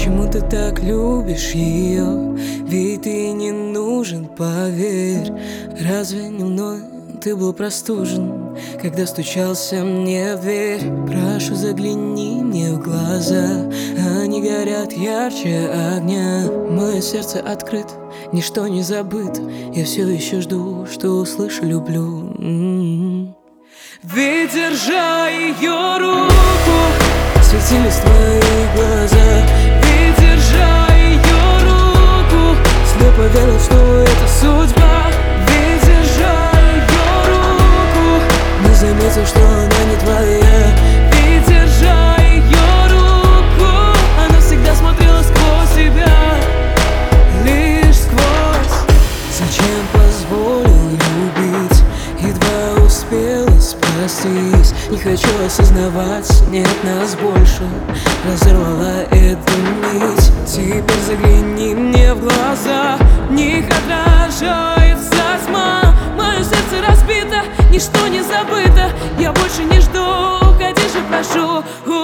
Почему ты так любишь ее? Ведь ты не нужен, поверь. Разве не мной ты был простужен, когда стучался мне в дверь? Прошу, загляни мне в глаза, они горят ярче огня. Мое сердце открыто, ничто не забыто, я все еще жду, что услышу «люблю». Ведь, держа ее руку, светились твои глаза. Ведь, держа ее руку, слепо верил, что это судьба. Ведь, держа ее руку, не заметил, что она не твоя. Ведь, держа ее руку, она всегда смотрела сквозь себя, лишь сквозь. Зачем позволил любить, едва успела спастись? Не хочу осознавать, нет нас больше, разорвала эту нить. Теперь загляни мне в глаза, в них отражается тьма. Мое сердце разбито, ничто не забыто, я больше не жду, уходи же, прошу.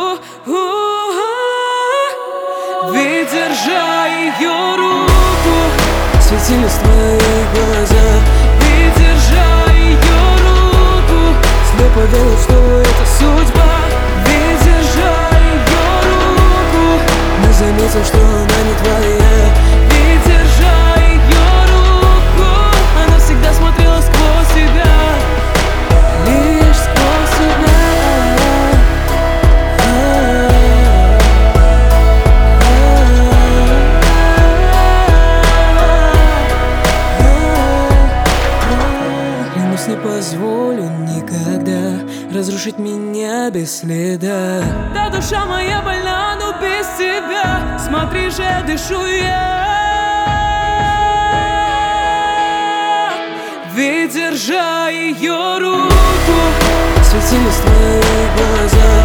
Ведь, держа ее руку, светились твои глаза. Ведь, держа ее руку, слепо верил, что это судьба. Ведь, держа ее руку, не заметил, что она не твоя. Ведь, держа ее руку, она всегда смотрела сквозь себя, лишь сквозь себя. Клянусь, не позволю никогда разрушить меня без следа. Да, душа моя больна, но без тебя, смотри же, дышу я. Ведь, держа ее руку, светились твои глаза.